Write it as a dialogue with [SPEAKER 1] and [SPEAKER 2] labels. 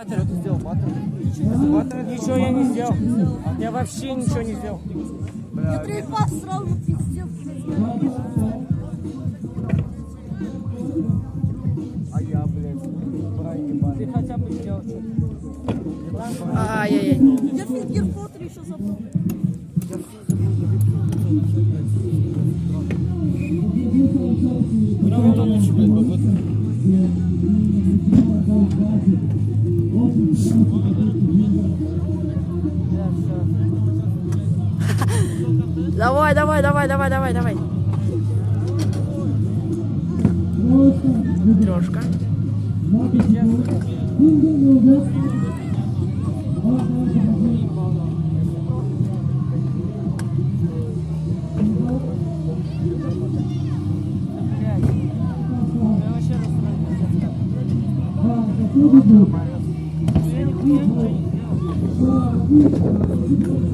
[SPEAKER 1] ты сделал,
[SPEAKER 2] Ничего я не сделал. Я вообще ничего не сделал.
[SPEAKER 3] Я трейпас сразу же пиздец.
[SPEAKER 1] А я, блядь, проебал.
[SPEAKER 2] Ты хотя бы сделал что-то.
[SPEAKER 4] Ай-яй-яй.
[SPEAKER 3] Я фингер фотри еще забыл.
[SPEAKER 4] Давай, давай, давай, давай, давай, давай. Трошка.
[SPEAKER 2] Я вообще расстроен.